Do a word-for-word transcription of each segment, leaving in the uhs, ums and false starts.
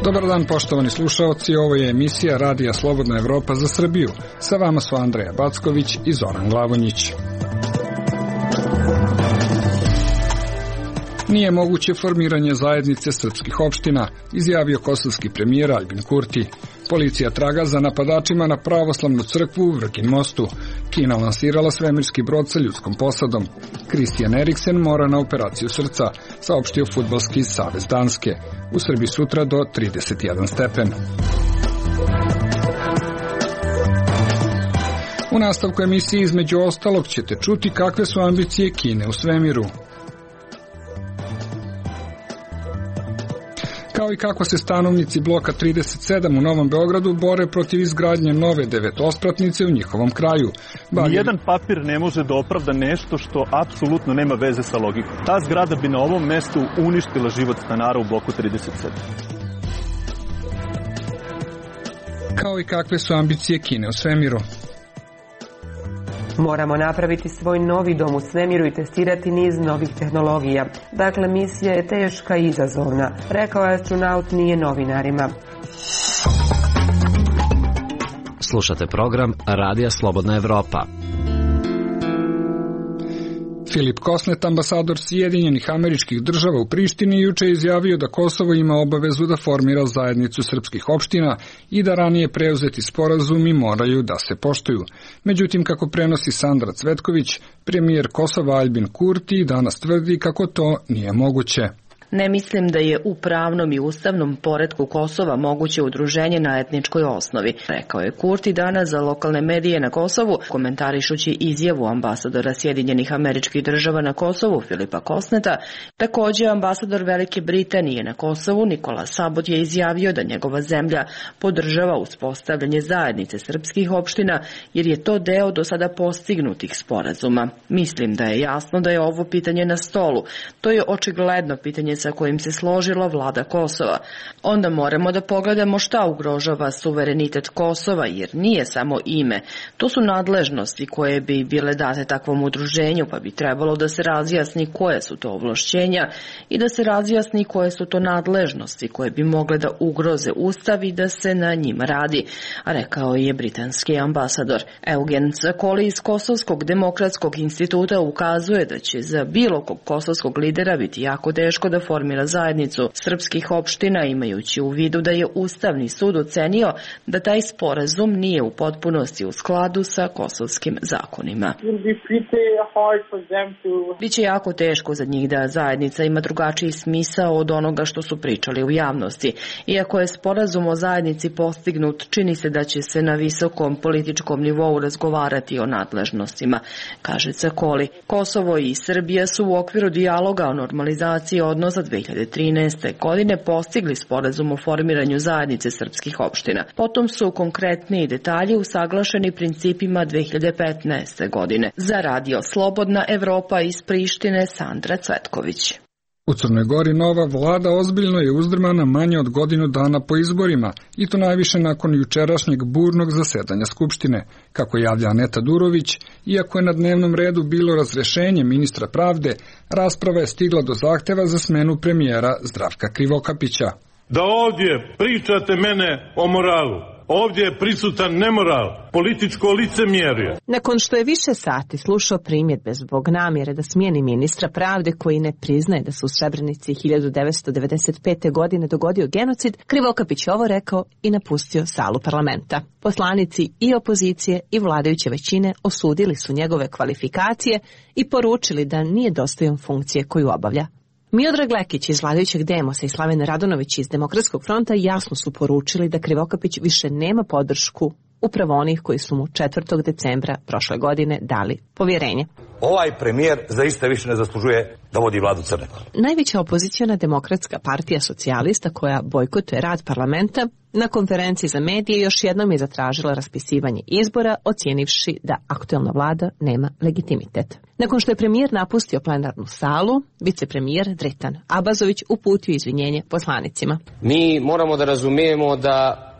Dobar dan, poštovani slušaoci, ovo je emisija Radija Slobodna Evropa za Srbiju. Sa vama su Andreja Backović i Zoran Glavonjić. Nije moguće formiranje zajednice srpskih opština, izjavio kosovski premijer Aljbin Kurti. Policija traga za napadačima na pravoslavnu crkvu u Vrgin Mostu. Kina lansirala svemirski brod sa ljudskom posadom. Christian Eriksen mora na operaciju srca, saopštio Fudbalski savez Danske. U Srbiji sutra do trideset jedan stepen. U nastavku emisije između ostalog ćete čuti kakve su ambicije Kine u svemiru. Kao i kako se stanovnici bloka trideset sedam u Novom Beogradu bore protiv izgradnje nove devetospratnice u njihovom kraju. Bagir... Nijedan papir ne može da opravda nešto što apsolutno nema veze sa logikom. Ta zgrada bi na ovom mestu uništila život stanara u bloku trideset sedam. Kao i kakve su ambicije Kine u svemiru. Moramo napraviti svoj novi dom u svemiru i testirati niz novih tehnologija. Dakle, misija je teška i izazovna, rekao je astronaut nije novinarima. Slušate program Radija Slobodna Evropa. Filip Kosnet, ambasador Sjedinjenih Američkih Država u Prištini, juče je izjavio da Kosovo ima obavezu da formira zajednicu srpskih opština i da ranije preuzeti sporazumi moraju da se poštuju. Međutim, kako prenosi Sandra Cvetković, premijer Kosova Aljbin Kurti danas tvrdi kako to nije moguće. Ne mislim da je u pravnom i ustavnom poretku Kosova moguće udruženje na etničkoj osnovi, rekao je Kurti danas za lokalne medije na Kosovu, komentarišući izjavu ambasadora Sjedinjenih Američkih Država na Kosovu Filipa Kosneta. Također, ambasador Velike Britanije na Kosovu Nikola Sabot je izjavio da njegova zemlja podržava uspostavljanje zajednice srpskih opština jer je to deo do sada postignutih sporazuma. Mislim da je jasno da je ovo pitanje na stolu. To je očigledno pitanje sa kojim se složila vlada Kosova. Onda moramo da pogledamo šta ugrožava suverenitet Kosova, jer nije samo ime. To su nadležnosti koje bi bile date takvom udruženju, pa bi trebalo da se razjasni koje su to ovlašćenja i da se razjasni koje su to nadležnosti koje bi mogle da ugroze ustav i da se na njima radi, a rekao je britanski ambasador. Eugen Cakoli iz Kosovskog demokratskog instituta ukazuje da će za bilo kog kosovskog lidera biti jako teško da formira zajednicu srpskih opština, imajući u vidu da je Ustavni sud ocenio da taj sporazum nije u potpunosti u skladu sa kosovskim zakonima. Biće jako teško za njih da zajednica ima drugačiji smisao od onoga što su pričali u javnosti. Iako je sporazum o zajednici postignut, čini se da će se na visokom političkom nivou razgovarati o nadležnostima, kaže Cakoli. Kosovo i Srbija su u okviru dijaloga o normalizaciji odnosa dve hiljade trinaeste. godine postigli sporazum o formiranju zajednice srpskih opština. Potom su konkretniji detalji usaglašeni principima dve hiljade petnaeste. godine. Za Radio Slobodna Evropa iz Prištine, Sandra Cvetković. U Crnoj Gori nova vlada ozbiljno je uzdrmana manje od godinu dana po izborima, i to najviše nakon jučerašnjeg burnog zasedanja Skupštine. Kako javlja Aneta Durović, iako je na dnevnom redu bilo razrešenje ministra pravde, rasprava je stigla do zahteva za smenu premijera Zdravka Krivokapića. Da ovdje pričate mene o moralu. Ovdje je prisutan nemoral, političko licemjerje. Nakon što je više sati slušao primjedbe zbog namjere da smijeni ministra pravde koji ne priznaje da su u Srebrenici hiljadu devetsto devedeset pete. godine dogodio genocid, Krivokapić ovo rekao i napustio salu parlamenta. Poslanici i opozicije i vladajuće većine osudili su njegove kvalifikacije i poručili da nije dostojan funkcije koju obavlja. Miodrag Lekić iz vladajućeg Demosa i Slaven Radonović iz Demokratskog fronta jasno su poručili da Krivokapić više nema podršku upravo onih koji su mu četvrtog decembra prošle godine dali povjerenje. Ovaj premijer zaista više ne zaslužuje da vodi vladu Crne Gore. Najveća opoziciona Demokratska partija socijalista koja bojkotuje rad parlamenta na konferenciji za medije još jednom je zatražila raspisivanje izbora, ocijenivši da aktuelna vlada nema legitimitet. Nakon što je premijer napustio plenarnu salu, vicepremijer Dritan Abazović uputio izvinjenje poslanicima. Mi moramo da razumijemo da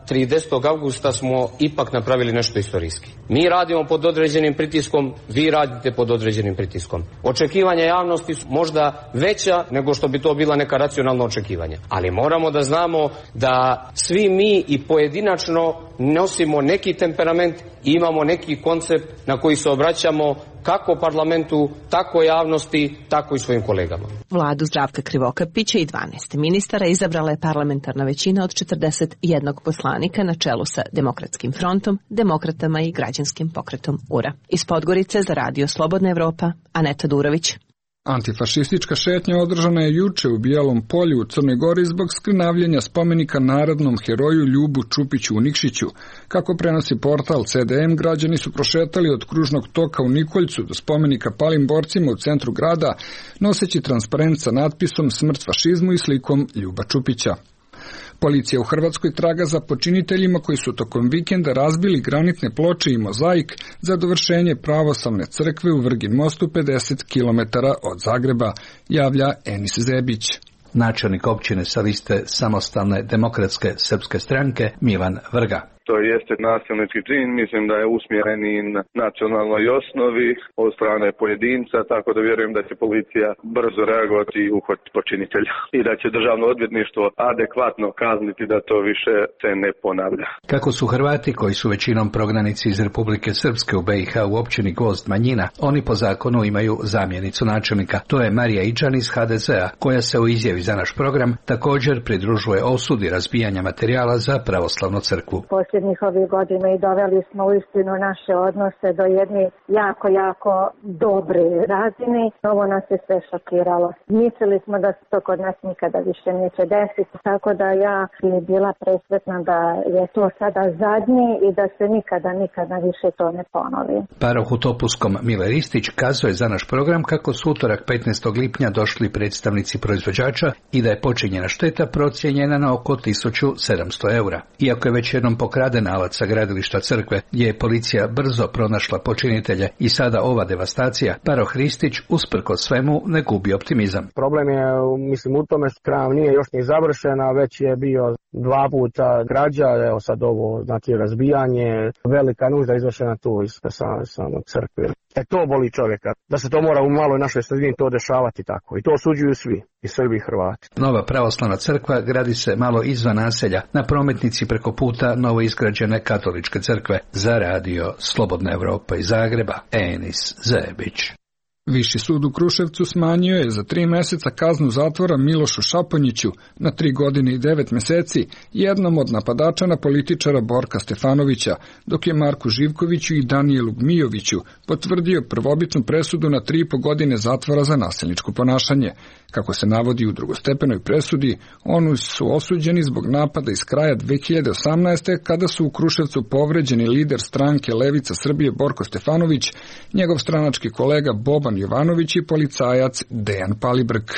tridesetog avgusta smo ipak napravili nešto istorijski. Mi radimo pod određenim pritiskom, vi radite pod određenim pritiskom. Očekivanja javnosti su možda veća nego što bi to bila neka racionalna očekivanja. Ali moramo da znamo da svi mi i pojedinačno nosimo neki temperament i imamo neki koncept na koji se obraćamo kako parlamentu, tako javnosti, tako i svojim kolegama. Vladu Zdravka Krivokapića i dvanaest ministara izabrala je parlamentarna većina od četrdeset jednog poslanika na čelu sa Demokratskim frontom, Demokratama i Građanskim pokretom U R A. Iz Podgorice za Radio Slobodna Evropa, Aneta Durović. Antifašistička šetnja održana je juče u Bijelom polju u Crnoj Gori zbog skrnavljenja spomenika narodnom heroju Ljubu Čupiću u Nikšiću. Kako prenosi portal C D M, građani su prošetali od kružnog toka u Nikoljcu do spomenika palim borcima u centru grada, noseći transparent sa natpisom Smrt fašizmu i slikom Ljuba Čupića. Policija u Hrvatskoj traga za počiniteljima koji su tokom vikenda razbili granitne ploče i mozaik za dovršenje pravoslavne crkve u Vrgin mostu pedeset kilometara od Zagreba, javlja Enis Zebić. Načelnik općine sa liste Samostalne demokratske srpske stranke Milan Vrga. To jeste nasilnički čin, mislim da je usmjeren i na nacionalnoj osnovi od strane pojedinca, tako da vjerujem da će policija brzo reagovati i uhvatiti počinitelja i da će državno odvjetništvo adekvatno kazniti da to više se ne ponavlja. Kako su Hrvati, koji su većinom prognanici iz Republike Srpske u B i H u općini Gvozd manjina, oni po zakonu imaju zamjenicu načelnika. To je Marija Iđan iz H D Z-a, koja se u izjavi za naš program također pridružuje osudi razbijanja materijala za pravoslavnu crkvu. Posljednjih ovih godina i doveli smo uistinu naše odnose do jedne jako, jako dobre razine. Ovo nas je sve šokiralo. Mislili smo da se to kod nas nikada više neće desiti, tako da ja bi bila presretna da je to sada zadnje i da se nikada, nikada više to ne ponovi. Paroh u Topuskom Mile Ristić kazuje za naš program kako su utorak petnaestog lipnja došli predstavnici proizvođača i da je počinjena šteta procijenjena na oko tisuću sedamsto eura. Iako je već jednom pokraden alat sa gradilišta crkve, gdje je policija brzo pronašla počinitelje i sada ova devastacija, paroh Ristić usprkos svemu ne gubi optimizam. Problem je, mislim, u tome što krav nije još ni završena, već je bio dva puta građa, evo sad ovo, znači razbijanje, velika nužda izvršena tu iz same crkve. E to boli čovjeka, da se to mora u maloj našoj sredini to dešavati tako i to osuđuju svi, i Srbi i Hrvati. Nova pravoslavna crkva gradi se malo izvan naselja, na prometnici preko puta novo izgrađene katoličke crkve. Za Radio Slobodna Evropa iz Zagreba, Enis Zebić. Viši sud u Kruševcu smanjio je za tri meseca kaznu zatvora Milošu Šaponjiću na tri godine i devet meseci, jednom od napadača na političara Borka Stefanovića, dok je Marku Živkoviću i Danijelu Gmijoviću potvrdio prvobitnu presudu na tri i po godine zatvora za nasilničko ponašanje. Kako se navodi u drugostepenoj presudi, oni su osuđeni zbog napada iz kraja dve hiljade osamnaeste. kada su u Kruševcu povređeni lider stranke Levica Srbije Borko Stefanović, njegov stranački kolega Boban Jovanović i policajac Dejan Palibrk.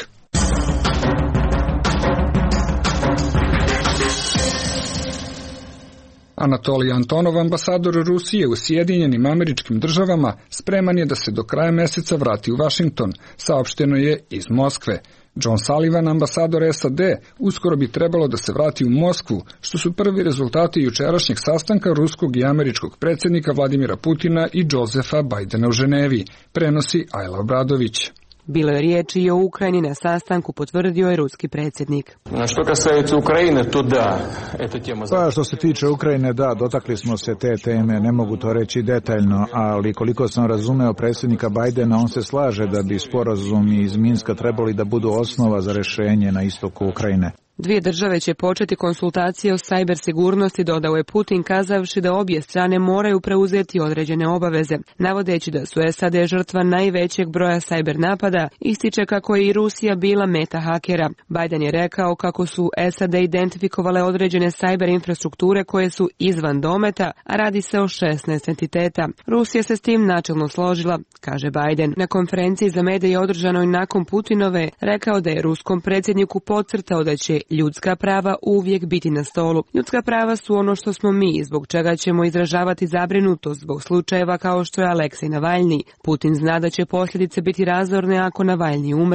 Anatolij Antonov, ambasador Rusije u Sjedinjenim Američkim Državama, spreman je da se do kraja meseca vrati u Vašington, saopšteno je iz Moskve. John Sullivan, ambasador S A D, uskoro bi trebalo da se vrati u Moskvu, što su prvi rezultati jučerašnjeg sastanka ruskog i američkog predsjednika Vladimira Putina i Josefa Bajdena u Ženevi, prenosi Ajla Obradović. Bilo je riječi i o Ukrajini na sastanku, potvrdio je ruski predsjednik. Što kасается Ukrajine, to da, eto tema. Pa što se tiče Ukrajine, da, dotakli smo se te teme, ne mogu to reći detaljno, ali koliko sam razumeo predsjednika Bajdena, on se slaže da bi sporazumi iz Minska trebali da budu osnova za rješenje na istoku Ukrajine. Dvije države će početi konsultacije o sajber sigurnosti, dodao je Putin, kazavši da obje strane moraju preuzeti određene obaveze. Navodeći da su S A D žrtva najvećeg broja sajber napada, ističe kako je i Rusija bila meta hakera. Biden je rekao kako su S A D identifikovale određene sajber infrastrukture koje su izvan dometa, a radi se o šesnaest entiteta. Rusija se s tim načelno složila, kaže Biden. Na konferenciji za medije održanoj nakon Putinove rekao da je ruskom predsjedniku podcrtao da će ljudska prava uvijek biti na stolu. Ljudska prava su ono što smo mi, zbog čega ćemo izražavati zabrinutost zbog slučajeva kao što je Aleksej Navalni. Putin zna da će posljedice biti razorne ako Navalni umre.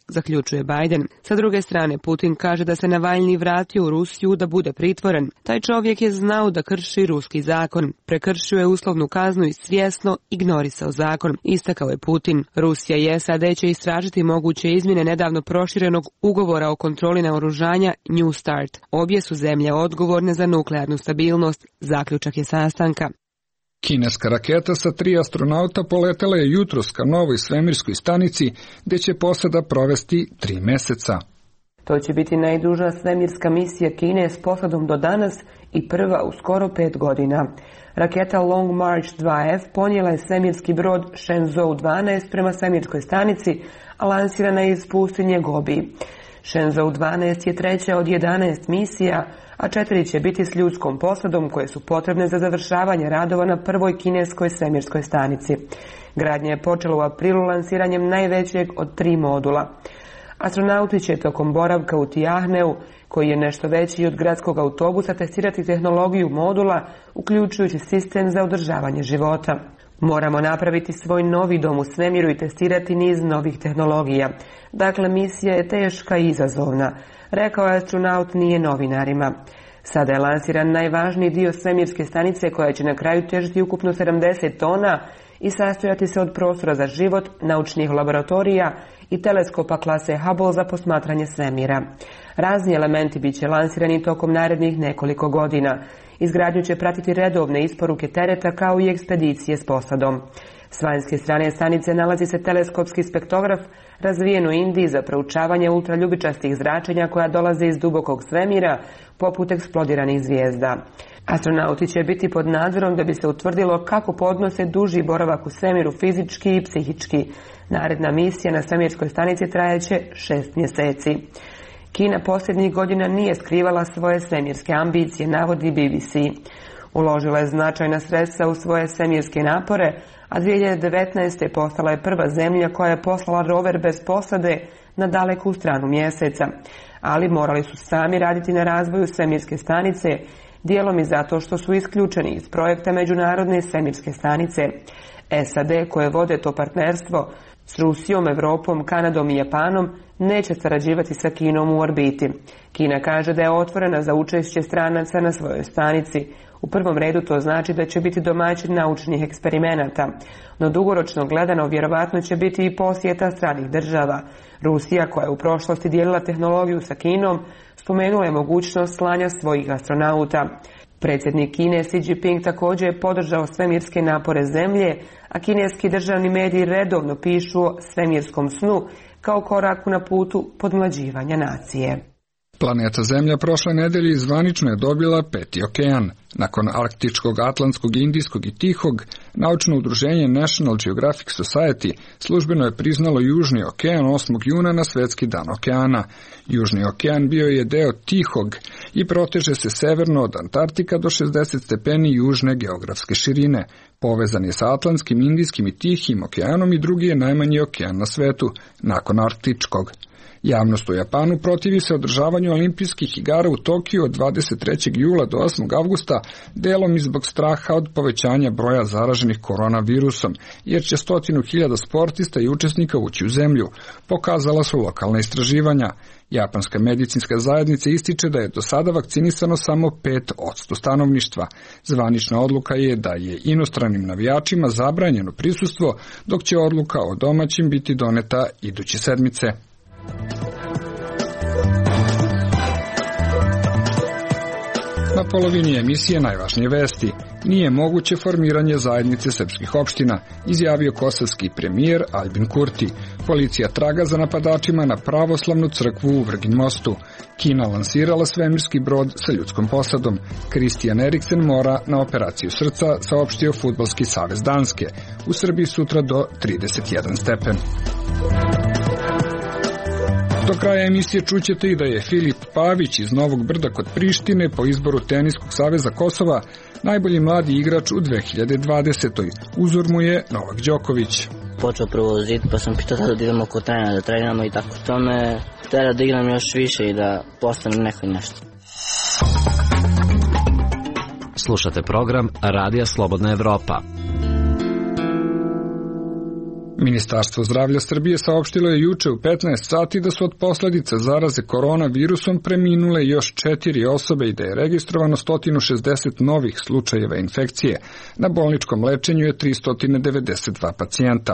zaključuje Biden. Sa druge strane, Putin kaže da se Navalni vratio u Rusiju da bude pritvoren. Taj čovjek je znao da krši ruski zakon, prekršio je uslovnu kaznu i svjesno ignorisao zakon, istakao je Putin. Rusija i S A D će istražiti moguće izmjene nedavno proširenog ugovora o kontroli naoružanja New Start. Obje su zemlje odgovorne za nuklearnu stabilnost, zaključak je sastanka. Kineska raketa sa tri astronauta poletela je jutros ka novoj svemirskoj stanici, gdje će posada provesti tri meseca. To će biti najduža svemirska misija Kine s posadom do danas i prva u skoro pet godina. Raketa Long March dva F ponijela je svemirski brod Shenzhou dvanaest prema svemirskoj stanici, a lansirana je iz pustinje Gobi. Shenzhou dvanaest je treća od jedanaest misija, a četiri će biti s ljudskom posadom koje su potrebne za završavanje radova na prvoj kineskoj svemirskoj stanici. Gradnja je počela u aprilu lansiranjem najvećeg od tri modula. Astronauti će tokom boravka u Tijahneu, koji je nešto veći od gradskog autobusa, testirati tehnologiju modula, uključujući sistem za održavanje života. Moramo napraviti svoj novi dom u svemiru i testirati niz novih tehnologija. Dakle, misija je teška i izazovna, rekao je astronaut nije novinarima. Sada je lansiran najvažniji dio svemirske stanice koja će na kraju težiti ukupno sedamdeset tona i sastojati se od prostora za život, naučnih laboratorija i teleskopa klase Hubble za posmatranje svemira. Razni elementi bit će lansirani tokom narednih nekoliko godina. Izgradnju će pratiti redovne isporuke tereta kao i ekspedicije s posadom. S vanjske strane stanice nalazi se teleskopski spektrograf razvijen u Indiji za proučavanje ultraljubičastih zračenja koja dolaze iz dubokog svemira poput eksplodiranih zvijezda. Astronauti će biti pod nadzorom da bi se utvrdilo kako podnose duži boravak u svemiru fizički i psihički. Naredna misija na svemirskoj stanici trajeće šest mjeseci. Kina posljednjih godina nije skrivala svoje svemirske ambicije, navodi B B C. Uložila je značajna sredstva u svoje svemirske napore, a dvije hiljade devetnaeste. postala je prva zemlja koja je poslala rover bez posade na daleku stranu mjeseca. Ali morali su sami raditi na razvoju svemirske stanice, dijelom i zato što su isključeni iz projekta Međunarodne svemirske stanice. S A D, koje vode to partnerstvo s Rusijom, Europom, Kanadom i Japanom, neće sarađivati sa Kinom u orbiti. Kina kaže da je otvorena za učešće stranaca na svojoj stanici. U prvom redu to znači da će biti domaćin naučnih eksperimenata, no dugoročno gledano vjerovatno će biti i posjeta stranih država. Rusija, koja je u prošlosti dijelila tehnologiju sa Kinom, spomenula je mogućnost slanja svojih astronauta. Predsjednik Kine Xi Jinping također je podržao svemirske napore zemlje, a kineski državni mediji redovno pišu o svemirskom snu kao koraku na putu podmlađivanja nacije. Planeta Zemlja prošle nedelje zvanično je dobila peti okean. Nakon Arktičkog, Atlantskog, Indijskog i Tihog, naučno udruženje National Geographic Society službeno je priznalo Južni okean osmog juna na Svjetski dan okeana. Južni okean bio je deo Tihog i proteže se severno od Antarktika do šezdeset stepeni južne geografske širine. Povezan je sa Atlantskim, Indijskim i Tihim okeanom i drugi je najmanji okean na svetu, nakon Arktičkog. Javnost u Japanu protivi se održavanju olimpijskih igara u Tokiju od dvadeset trećeg jula do osmog avgusta, delom i zbog straha od povećanja broja zaraženih koronavirusom, jer će stotinu hiljada sportista i učesnika ući u zemlju, pokazala su lokalna istraživanja. Japanska medicinska zajednica ističe da je do sada vakcinisano samo pet posto stanovništva. Zvanična odluka je da je inostranim navijačima zabranjeno prisustvo, dok će odluka o domaćim biti doneta iduće sedmice. Na polovini emisije najvažnije vesti. Nije moguće formiranje zajednice srpskih opština, izjavio kosovski premijer Albin Kurti. Policija traga za napadačima na pravoslavnu crkvu u Vrgin Mostu. Kina lansirala svemirski brod sa ljudskom posadom. Christian Eriksen mora na operaciju srca, saopštio Fudbalski savez Danske. U Srbiji sutra do trideset jedan stepen. Do kraja emisije čućete i da je Filip Pavić iz Novog Brda kod Prištine po izboru Teniskog saveza Kosova najbolji mladi igrač u dve hiljade dvadesetoj. Uzor mu je Novak Đoković. Počeo prvo zid, pa sam pitao da idemo kod trenera da treniramo i tako. To me tera da igram još više i da postanem neko nešto. Slušate program Radija Slobodna Evropa. Ministarstvo zdravlja Srbije saopštilo je juče u petnaest sati da su od posledica zaraze koronavirusom preminule još četiri osobe i da je registrovano sto šezdeset novih slučajeva infekcije. Na bolničkom lečenju je tristo devedeset dva pacijenta.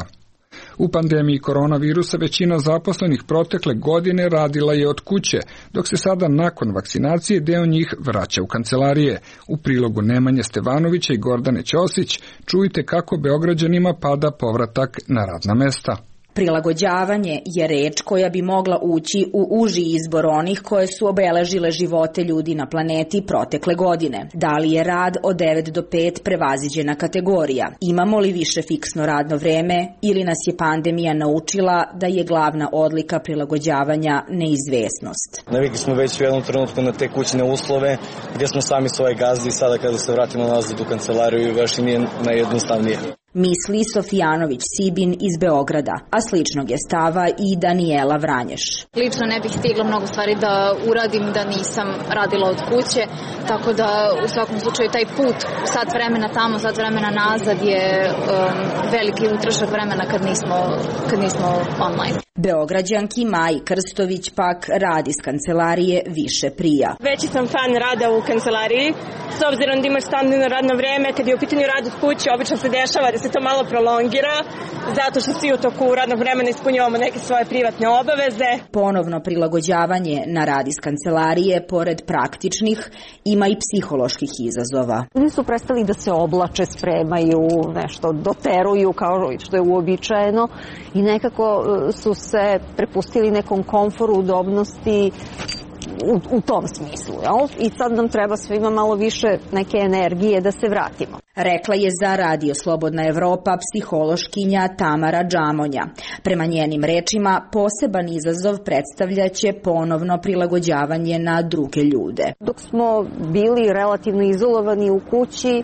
U pandemiji koronavirusa većina zaposlenih protekle godine radila je od kuće, dok se sada nakon vakcinacije deo njih vraća u kancelarije. U prilogu Nemanje Stevanovića i Gordane Ćosić čujte kako Beograđanima pada povratak na radna mesta. Prilagođavanje je reč koja bi mogla ući u uži izbor onih koje su obeležile živote ljudi na planeti protekle godine. Da li je rad od devet do pet prevaziđena kategorija? Imamo li više fiksno radno vreme ili nas je pandemija naučila da je glavna odlika prilagođavanja neizvesnost? Navikli smo već u jednom trenutku na te kućne uslove gdje smo sami svoje gazdi i sada kada se vratimo nazad u kancelariju baš i nije najjednostavnije. Misli Sofijanović Sibin iz Beograda, a sličnog je stava i Danijela Vranješ. Lično ne bih stigla mnogo stvari da uradim da nisam radila od kuće, tako da u svakom slučaju taj put sat vremena tamo, sat vremena nazad je um, veliki utrošak vremena kad nismo, kad nismo online. Beograđanki Maji Krstović pak radi iz kancelarije više prija. Veći sam fan rada u kancelariji, s obzirom da imaš standardno radno vreme, kad je u pitanju rad od kuće, obično se dešava da se to malo prolongira, zato što svi u toku radnog vremena ispunjavamo neke svoje privatne obaveze. Ponovno prilagođavanje na rad iz kancelarije, pored praktičnih, ima i psiholoških izazova. Oni su prestali da se oblače, spremaju, nešto doteruju kao što je uobičajeno i nekako su se prepustili nekom komforu, udobnosti u, u tom smislu. Jel? I sad nam treba svima malo više neke energije da se vratimo. Rekla je za Radio Slobodna Evropa psihološkinja Tamara Džamonja. Prema njenim rečima, poseban izazov predstavljaće ponovno prilagođavanje na druge ljude. Dok smo bili relativno izolovani u kući,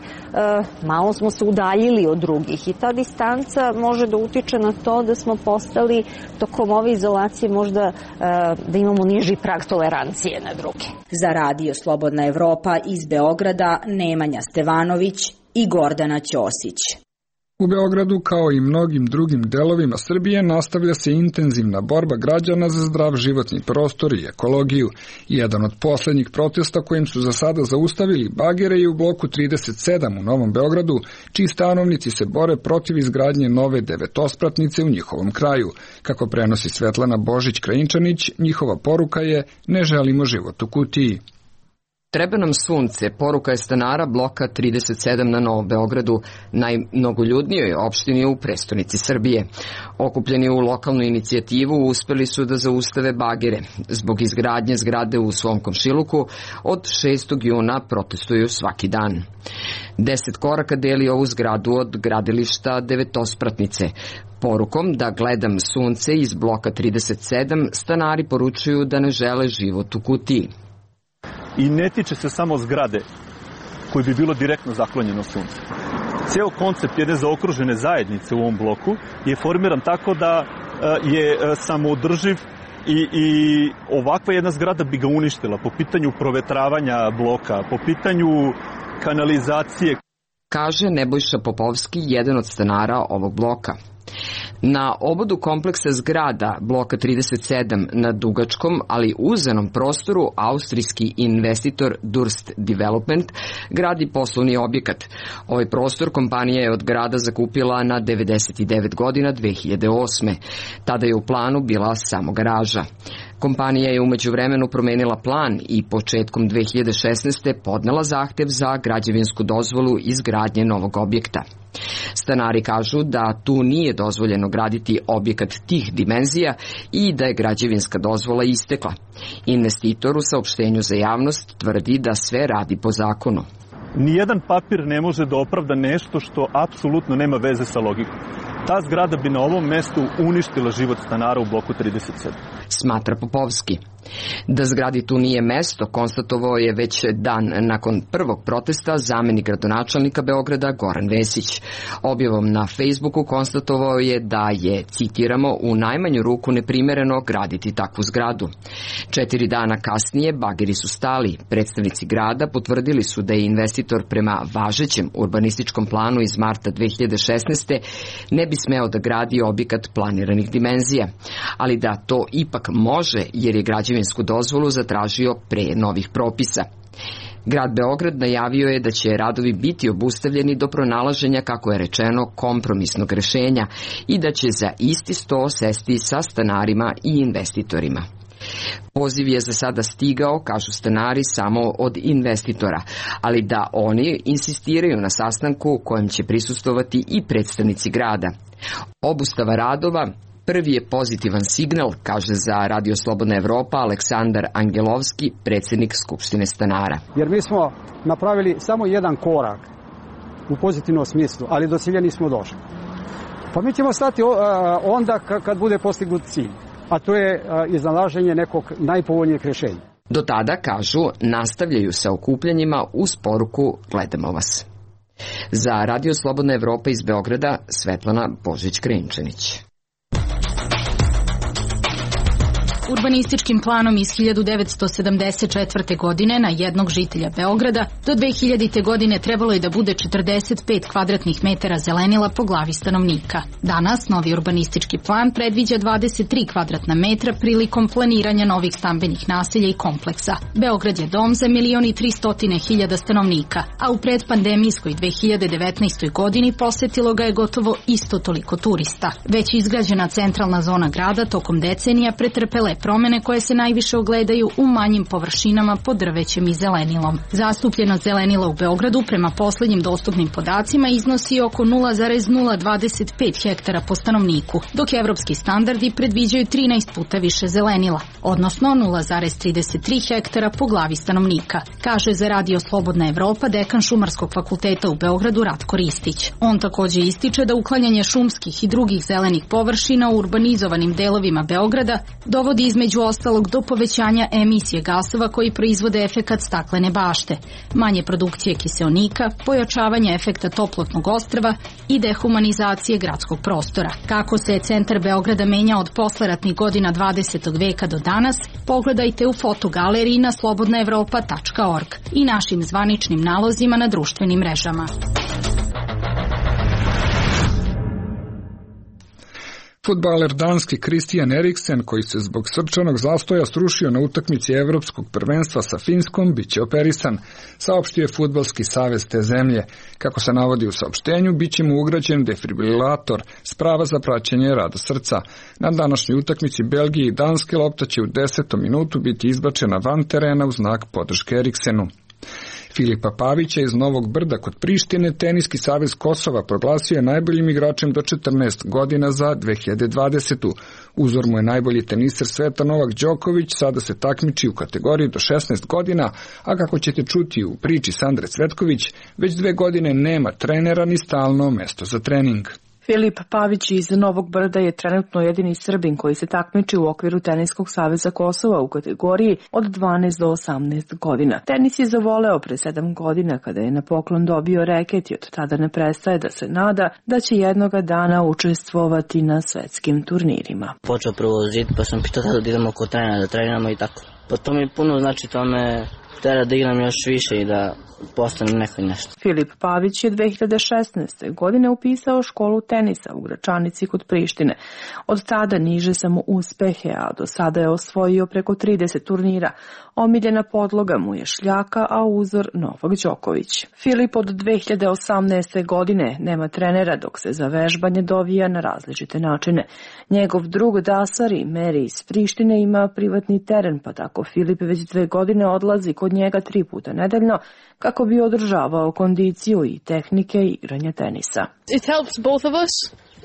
malo smo se udaljili od drugih i ta distanca može da utiče na to da smo postali tokom ove izolacije možda da imamo niži prag tolerancije na druge. Za Radio Slobodna Evropa iz Beograda Nemanja Stevanović i Gordana Ćosić. U Beogradu, kao i mnogim drugim delovima Srbije, nastavlja se intenzivna borba građana za zdrav životni prostor i ekologiju. Jedan od poslednjih protesta kojim su za sada zaustavili bagere je u bloku trideset sedam u Novom Beogradu, čiji stanovnici se bore protiv izgradnje nove devetospratnice u njihovom kraju. Kako prenosi Svetlana Božić-Krajinčanić, njihova poruka je: ne želimo život u kutiji. Treba nam sunce, poruka je stanara bloka trideset sedam na Novom Beogradu, najmnogoljudnijoj opštini u prestonici Srbije. Okupljeni u lokalnu inicijativu uspeli su da zaustave bagere. Zbog izgradnje zgrade u svom komšiluku od šestog juna protestuju svaki dan. Deset koraka deli ovu zgradu od gradilišta devetospratnice. Porukom da gledam sunce iz bloka trideset sedam stanari poručuju da ne žele život u kutiji. I ne tiče se samo zgrade koji bi bilo direktno zaklonjeno sunce. Ceo koncept jedne zaokružene zajednice u ovom bloku je formiran tako da je samoodrživ i, i ovakva jedna zgrada bi ga uništila po pitanju provetravanja bloka, po pitanju kanalizacije. Kaže Nebojša Popovski, jedan od stanara ovog bloka. Na obodu kompleksa zgrada bloka trideset sedam na dugačkom, ali uzenom prostoru, austrijski investitor Durst Development gradi poslovni objekat. Ovaj prostor kompanija je od grada zakupila na devedeset devet godina dve hiljade osme. Tada je u planu bila samo garaža. Kompanija je umeđu vremenu promenila plan i početkom dve hiljade šesnaeste podnela zahtev za građevinsku dozvolu izgradnje novog objekta. Stanari kažu da tu nije dozvoljeno graditi objekat tih dimenzija i da je građevinska dozvola istekla. Investitor u saopštenju za javnost tvrdi da sve radi po zakonu. Nijedan papir ne može da opravda nešto što apsolutno nema veze sa logikom. Ta zgrada bi na ovom mestu uništila život stanara u bloku trideset sedam. Smatra Popovski. Da zgradi tu nije mesto, konstatovao je već dan nakon prvog protesta zamenik gradonačelnika Beograda Goran Vesić. Objavom na Facebooku konstatovao je da je, citiramo, u najmanju ruku neprimereno graditi takvu zgradu. Četiri dana kasnije bageri su stali. Predstavnici grada potvrdili su da je investitor prema važećem urbanističkom planu iz marta dve hiljade šesnaeste. ne bi smeo da gradi objekat planiranih dimenzija, ali da to ipak može jer je građevinsku dozvolu zatražio pre novih propisa. Grad Beograd najavio je da će radovi biti obustavljeni do pronalaženja, kako je rečeno, kompromisnog rešenja i da će za isti sto sesti sa stanarima i investitorima. Poziv je za sada stigao, kažu stanari, samo od investitora, ali da oni insistiraju na sastanku kojem će prisustvovati i predstavnici grada. Obustava radova prvi je pozitivan signal, kaže za Radio Slobodna Evropa Aleksandar Angelovski, predsjednik Skupštine stanara. Jer mi smo napravili samo jedan korak u pozitivnom smislu, ali do cilja nismo došli. Pa mi ćemo stati onda kad bude postignut cilj, a to je iznalaženje nekog najpovoljnijeg rješenja. Do tada, kažu, nastavljaju sa okupljanjima uz poruku "Gledamo vas". Za Radio Slobodna Evropa iz Beograda, Svetlana Božić-Krenčanić. Urbanističkim planom iz hiljadu devetsto sedamdeset četvrte. godine na jednog žitelja Beograda do dve hiljadite. godine trebalo je da bude četrdeset pet kvadratnih metara zelenila po glavi stanovnika. Danas novi urbanistički plan predviđa dvadeset tri kvadratna metra prilikom planiranja novih stambenih naselja i kompleksa. Beograd je dom za milion i tristotine hiljada stanovnika, a u predpandemijskoj dve hiljade devetnaestoj. godini posetilo ga je gotovo isto toliko turista. Već izgrađena centralna zona grada tokom decenija pretrpele promene koje se najviše ogledaju u manjim površinama pod drvećem i zelenilom. Zastupljenost zelenila u Beogradu prema poslednjim dostupnim podacima iznosi oko nula zarez nula dvadeset pet hektara po stanovniku, dok evropski standardi predviđaju trinaest puta više zelenila, odnosno nula zarez trideset tri hektara po glavi stanovnika, kaže za Radio Slobodna Evropa dekan Šumarskog fakulteta u Beogradu Ratko Ristić. On takođe ističe da uklanjanje šumskih i drugih zelenih površina u urbanizovanim delovima Beograda dovodi između ostalog do povećanja emisije gasova koji proizvode efekat staklene bašte, manje produkcije kiseonika, pojačavanje efekta toplotnog ostrva i dehumanizacije gradskog prostora. Kako se centar Beograda menja od posleratnih godina dvadesetog veka do danas, pogledajte u fotogaleriji na slobodna evropa tačka org i našim zvaničnim nalozima na društvenim mrežama. Fudbaler danski Christian Eriksen, koji se zbog srčanog zastoja srušio na utakmici Evropskog prvenstva sa Finskom, biće operisan, saopštio je Fudbalski savez te zemlje. Kako se navodi u saopštenju, biće mu ugrađen defibrilator, sprava za praćenje rada srca. Na današnjoj utakmici Belgije i Danske lopta će u desetom minutu biti izbačena van terena u znak podrške Eriksenu. Filipa Pavića iz Novog Brda kod Prištine Teniski savez Kosova proglasio je najboljim igračem do četrnaest godina za dve hiljade dvadesetu. Uzor mu je najbolji teniser sveta Novak Đoković, sada se takmiči u kategoriji do šesnaest godina, a kako ćete čuti u priči Sandre Cvetković, već dve godine nema trenera ni stalno mesto za trening. Filip Pavić iz Novog Brda je trenutno jedini Srbin koji se takmiči u okviru Teniskog saveza Kosova u kategoriji od dvanaest do osamnaest godina. Tenis je zavoleo pre sedam godina kada je na poklon dobio reket i od tada ne prestaje da se nada da će jednoga dana učestvovati na svetskim turnirima. Počeo prvo zid pa sam pitao tada da idemo kod trenera, da treniramo i tako. Pa to mi puno znači, to me tera da igram još više i da postanem neko nešto. Filip Pavić je dve hiljade šesnaeste. godine upisao školu tenisa u Gračanici kod Prištine. Od tada niže samo uspehe, a do sada je osvojio preko trideset turnira. Omiljena podloga mu je šljaka, a uzor Novak Đoković. Filip od dve hiljade osamnaeste. godine nema trenera dok se za vežbanje dovija na različite načine. Njegov drug Dasar i Meri iz Prištine ima privatni teren, pa tako Filip već dve godine odlazi kod njega tri puta nedeljno kako bi održavao kondiciju i tehnike igranja tenisa. It helps both of us.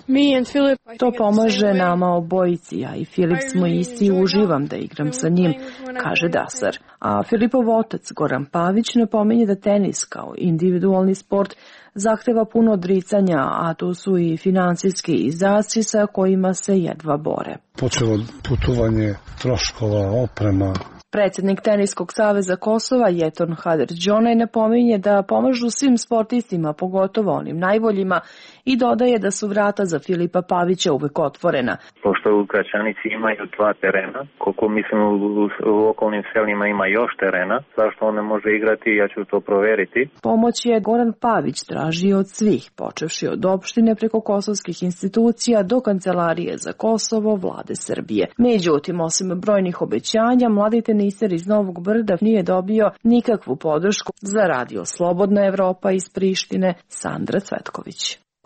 To pomaže nama obojici, a i Filip smo isti i uživam da igram sa njim, kaže Dasar. A Filipov otac Goran Pavić napominje da tenis kao individualni sport zahteva puno odricanja, a tu su i finansijski izdaci sa kojima se jedva bore. Počelo putovanje, troškova, oprema. Predsjednik Teniskog saveza Kosova Jeton Hader-Džonaj napominje da pomažu svim sportistima, pogotovo onim najboljima, i dodaje da su vrata za Filipa Pavića uvek otvorena. Pošto u Gračanici imaju dva terena, koliko mislim u, u okolnim selima ima još terena, zašto on ne može igrati, ja ću to proveriti. Pomoć je Goran Pavić tražio od svih, počevši od opštine preko kosovskih institucija do Kancelarije za Kosovo vlade Srbije. Međutim, osim brojnih obećanja, mladi teniser iz Novog Brda nije dobio nikakvu podršku. Za radio Slobodna Evropa iz Prištine, Sandra Cvetković.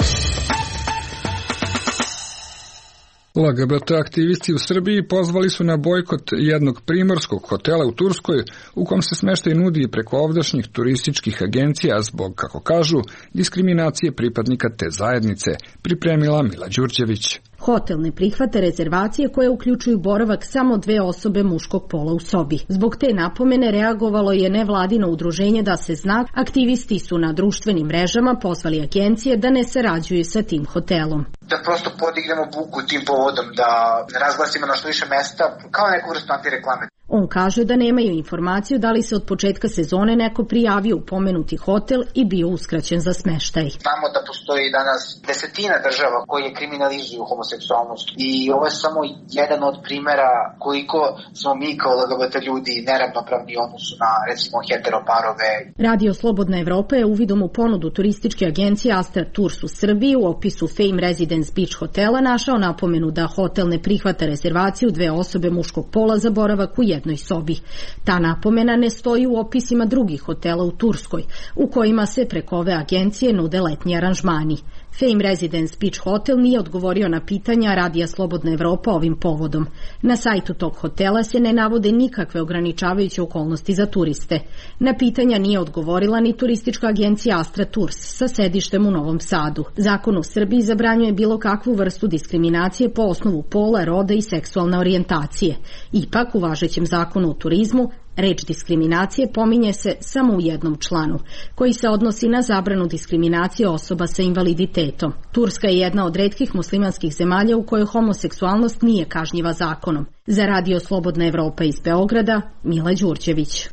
L G B T aktivisti u Srbiji pozvali su na bojkot jednog primorskog hotela u Turskoj u kom se smeštaj nudi preko ovdašnjih turističkih agencija zbog, kako kažu, diskriminacije pripadnika te zajednice, pripremila Mila Đurđević. Hotel ne prihvata rezervacije koje uključuju boravak samo dve osobe muškog pola u sobi. Zbog te napomene reagovalo je nevladino udruženje Da se zna. Aktivisti su na društvenim mrežama pozvali agencije da ne sarađuju sa tim hotelom. Da prosto podignemo buku tim povodom, da razglasimo na što više mesta kao neku vrstu antireklame. On kaže da nemaju informaciju da li se od početka sezone neko prijavio u pomenuti hotel i bio uskraćen za smeštaj. Znamo da postoji danas desetina država koje kriminalizuju homoseksualnost i ovo je samo jedan od primera koliko smo mi kao L G B T ljudi neravnopravni u odnosu na, recimo, heteroparove. Radio Slobodna Evropa je uvidom u ponudu turističke agencije Astra Tours u Srbiji u opisu Fame Residence Beach hotela našao napomenu da hotel ne prihvata rezervaciju dve osobe muškog pola za boravak u jednoj sobi. Ta napomena ne stoji u opisima drugih hotela u Turskoj, u kojima se preko ove agencije nude letnji aranžmani. Fame Residence Beach Hotel nije odgovorio na pitanja Radija Slobodna Evropa ovim povodom. Na sajtu tog hotela se ne navode nikakve ograničavajuće okolnosti za turiste. Na pitanja nije odgovorila ni turistička agencija Astra Tours sa sedištem u Novom Sadu. Zakon u Srbiji zabranjuje bilo kakvu vrstu diskriminacije po osnovu pola, roda i seksualne orijentacije. Ipak, u važećem zakonu o turizmu, reč diskriminacije pominje se samo u jednom članu, koji se odnosi na zabranu diskriminacije osoba sa invaliditetom. Turska je jedna od retkih muslimanskih zemalja u kojoj homoseksualnost nije kažnjiva zakonom. Za Radio Slobodna Evropa iz Beograda, Mila Đurđević.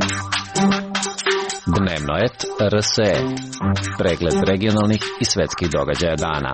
Dnevno et R S E. Pregled regionalnih i svetskih događaja dana.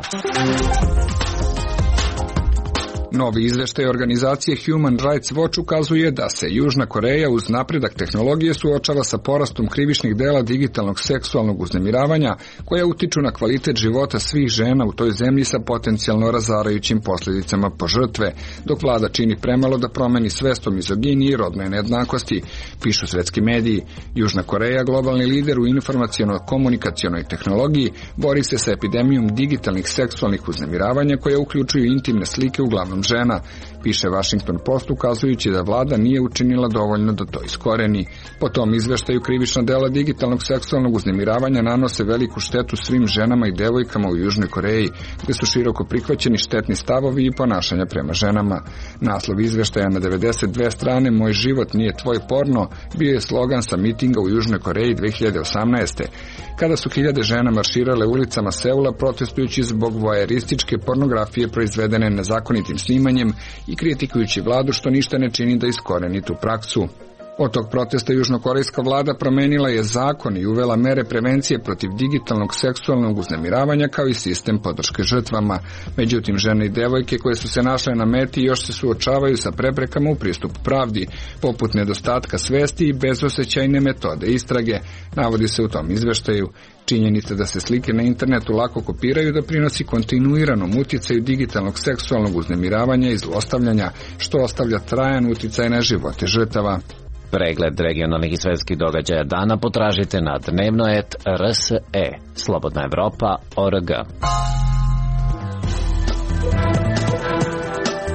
Novi izveštaj organizacije Human Rights Watch ukazuje da se Južna Koreja uz napredak tehnologije suočava sa porastom krivičnih dela digitalnog seksualnog uznemiravanja koja utiču na kvalitet života svih žena u toj zemlji sa potencijalno razarajućim posljedicama po žrtve, dok vlada čini premalo da promeni svest o mizoginiji i rodnoj nejednakosti, pišu svetski mediji. Južna Koreja, globalni lider u informaciono-komunikacionoj tehnologiji, bori se sa epidemijom digitalnih seksualnih uznemiravanja koja uključuju intimne slike uglavnom žena, piše Washington Post, ukazujući da vlada nije učinila dovoljno da to iskoreni. Po tom izveštaju krivična dela digitalnog seksualnog uznemiravanja nanose veliku štetu svim ženama i devojkama u Južnoj Koreji, gde su široko prihvaćeni štetni stavovi i ponašanja prema ženama. Naslov izveštaja na devedeset dve strane Moj život nije tvoj porno bio je slogan sa mitinga u Južnoj Koreji dve hiljade osamnaeste. Kada su hiljade žena marširale ulicama Seula protestujući zbog voajerističke pornografije proizvedene nezakonitim snimanjem i kritikujući vladu što ništa ne čini da iskoreni tu praksu. Od tog protesta južnokorejska vlada promenila je zakon i uvela mere prevencije protiv digitalnog seksualnog uznemiravanja kao i sistem podrške žrtvama. Međutim, žene i devojke koje su se našle na meti još se suočavaju sa preprekama u pristupu pravdi, poput nedostatka svesti i bezosećajne metode istrage, navodi se u tom izveštaju. Činjenica da se slike na internetu lako kopiraju doprinosi kontinuiranom uticaju digitalnog seksualnog uznemiravanja i zlostavljanja, što ostavlja trajan uticaj na živote žrtava. Pregled regionalnih i svetskih događaja dana potražite na dnevno et R S E. Slobodna Evropa, O R G.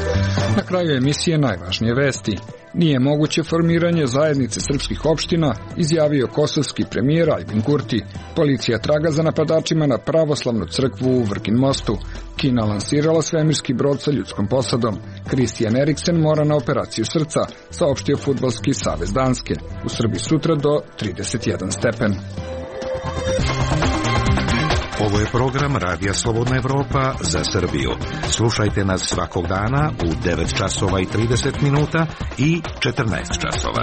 Na kraju emisije najvažnije vesti. Nije moguće formiranje zajednice srpskih opština, izjavio kosovski premijer Aljbin Kurti. Policija traga za napadačima na pravoslavnu crkvu u Vrgin Mostu. Kina lansirala svemirski brod sa ljudskom posadom. Christian Eriksen mora na operaciju srca, saopštio Fudbalski savez Danske. U Srbiji sutra do trideset jedan stepen. Ovo je program Radija Slobodna Evropa za Srbiju. Slušajte nas svakog dana u devet časova i trideset minuta i četrnaest časova.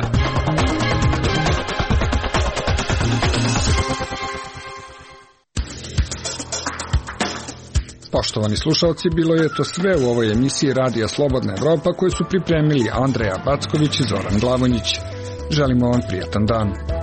Poštovani slušalci, bilo je to sve u ovoj emisiji Radija Slobodna Evropa koju su pripremili Andreja Backović i Zoran Glavonjić. Želimo vam prijatan dan.